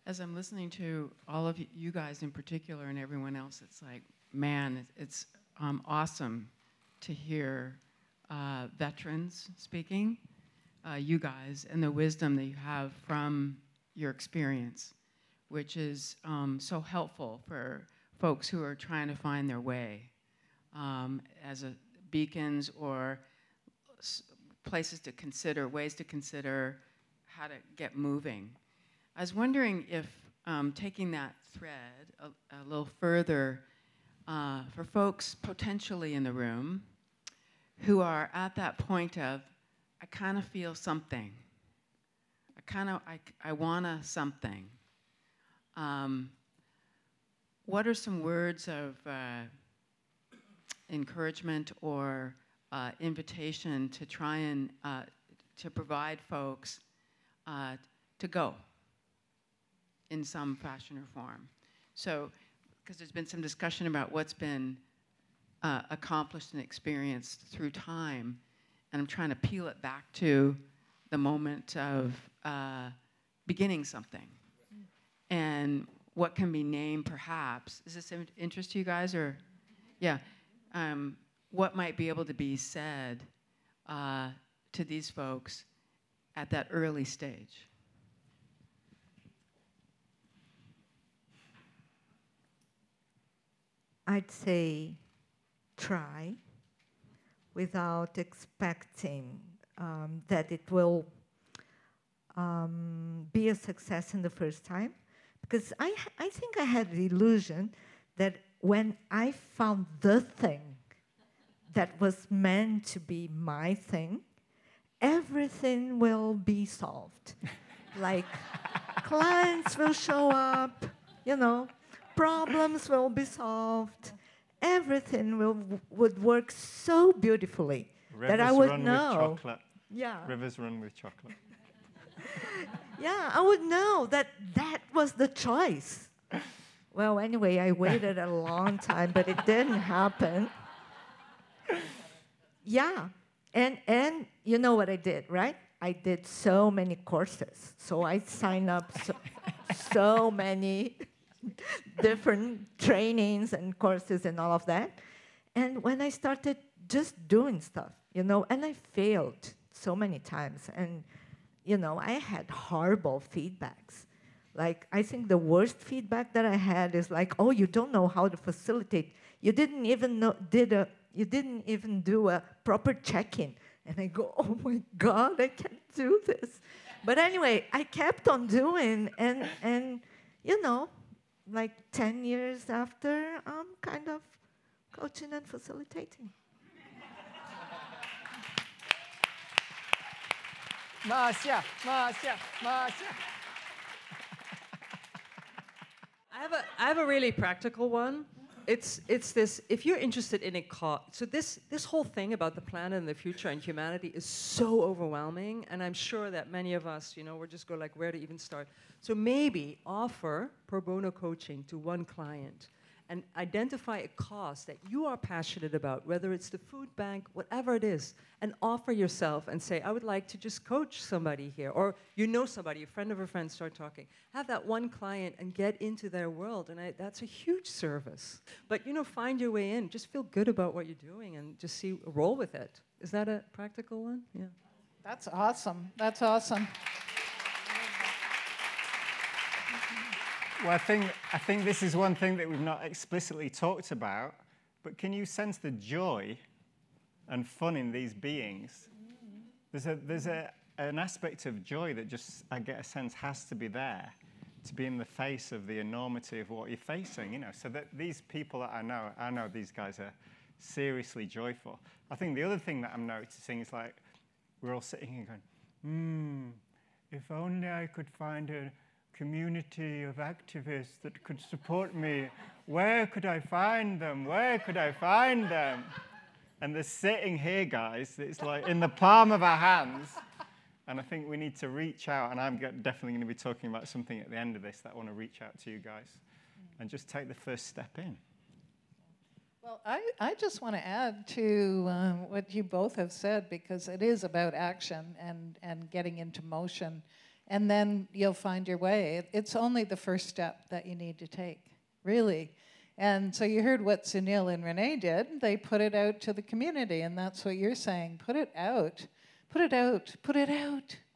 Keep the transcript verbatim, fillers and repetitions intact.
as I'm listening to all of you guys in particular and everyone else, it's like, man, it's um, awesome to hear uh, veterans speaking, uh, you guys, and the wisdom that you have from your experience, which is um, so helpful for folks who are trying to find their way um, as a beacons or s- places to consider, ways to consider how to get moving. I was wondering if um, taking that thread a, a little further uh, for folks potentially in the room who are at that point of, I kind of feel something. I kind of, I, I wanna something. Um, what are some words of uh, encouragement or uh, invitation to try and uh, to provide folks uh, to go in some fashion or form? So, because there's been some discussion about what's been uh, accomplished and experienced through time, and I'm trying to peel it back to the moment of uh, beginning something. And what can be named, perhaps. Is this of interest to you guys, or? Yeah. Um, what might be able to be said uh, to these folks at that early stage? I'd say try without expecting um, that it will um, be a success in the first time. Because I, I think I had the illusion that when I found the thing that was meant to be my thing, everything will be solved. Like, clients will show up, you know, problems will be solved, everything will would work so beautifully Rivers that I would run know. with chocolate. Yeah. Rivers run with chocolate. Yeah, I would know that that was the choice. Well, anyway, I waited a long time, but it didn't happen. Yeah, and and you know what I did, right? I did so many courses. So I signed up so, so many different trainings and courses and all of that. And when I started just doing stuff, you know, and I failed so many times. And, you know, I had horrible feedbacks. Like, I think the worst feedback that I had is like, oh, you don't know how to facilitate. You didn't even know, did a, you didn't even do a proper check-in. And I go, oh my God, I can't do this. But anyway, I kept on doing, and, and you know, like ten years after, I'm kind of coaching and facilitating. Marcia, Marcia, Marcia. I have a, I have a really practical one. It's, it's this, if you're interested in a cause, so this, this whole thing about the planet and the future and humanity is so overwhelming, and I'm sure that many of us, you know, we're just going like, where to even start? So maybe offer pro bono coaching to one client and identify a cause that you are passionate about, whether it's the food bank, whatever it is, and offer yourself and say, I would like to just coach somebody here, or you know somebody, a friend of a friend, start talking. Have that one client and get into their world, and I, that's a huge service. But, you know, find your way in. Just feel good about what you're doing and just see, roll with it. Is that a practical one? Yeah. That's awesome. That's awesome. Well, I think, I think this is one thing that we've not explicitly talked about, but can you sense the joy and fun in these beings? There's, a, there's a, an aspect of joy that just, I get a sense, has to be there, to be in the face of the enormity of what you're facing, you know, so that these people that I know, I know these guys are seriously joyful. I think the other thing that I'm noticing is like, we're all sitting here going, hmm, if only I could find a community of activists that could support me. Where could I find them? Where could I find them? And they're sitting here, guys. It's like in the palm of our hands. And I think we need to reach out. And I'm definitely going to be talking about something at the end of this that I want to reach out to you guys and just take the first step in. Well, I, I just want to add to uh, what you both have said, because it is about action and, and getting into motion and then you'll find your way. It- It's only the first step that you need to take, really. And so you heard what Sunil and Renee did. They put it out to the community, and that's what you're saying. Put it out. Put it out. Put it out.